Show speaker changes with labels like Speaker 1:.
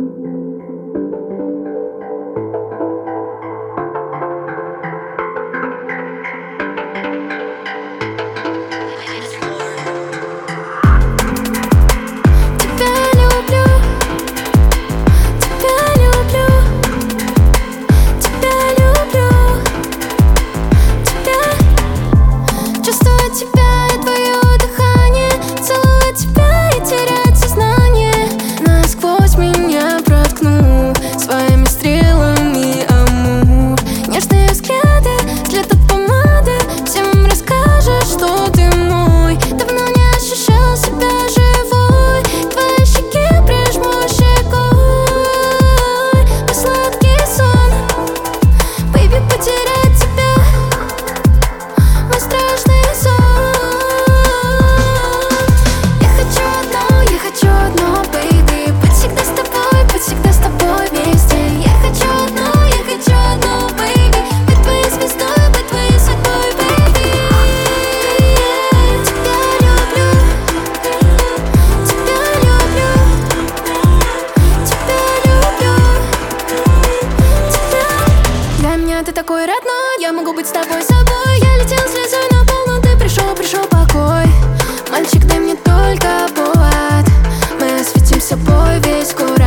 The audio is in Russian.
Speaker 1: Ты такой родной, я могу быть с тобой собой. Я летел слезой на пол, но ты пришел покой. Мальчик, дай мне только повод. Мы осветим собой весь город.